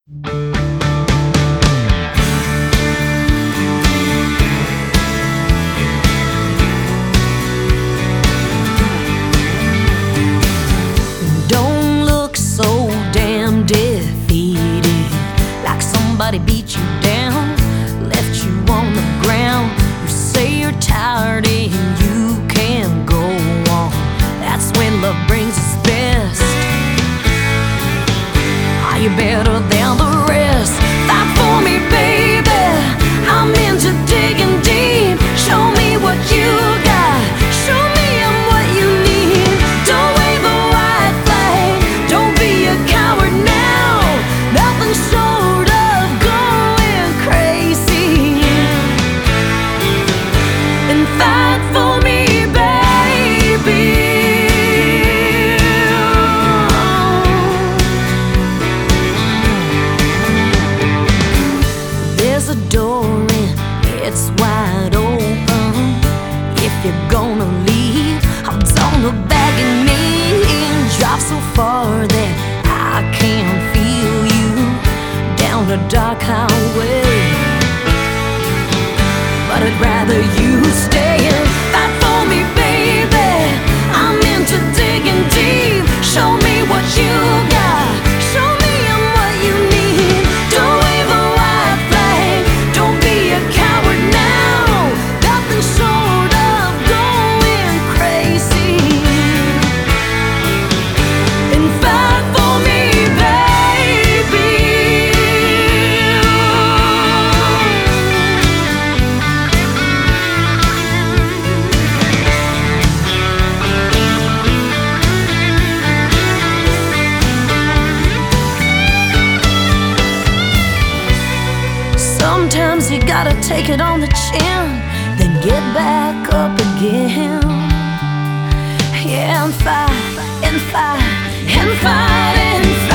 Don't look so damn defeated, like somebody beat you down, left you on the ground. You say you're tired and you can't go on. That's when love brings its best. Are you better than the rest? Fight for me, baby, I'm into digging deep. Show me what you got, show me I'm what you need. Don't wave a white flag, don't be a coward now. Nothing short of going crazy. And fight for me, baby. There's a door and it's wide open. If you're gonna leave, don't look back at me. Drive so far that I can't feel you, down a dark highway. But I'd rather you stay and fight for me, baby. I'm into digging deep. Show me what you got, show me I'm what you need. Don't wave a white flag, don't be a coward now. Nothing short of going crazy. And fight for me, baby. Sometimes you gotta take it on the chin, then get back up again. Yeah, and fight, and fight, and fight, and fight.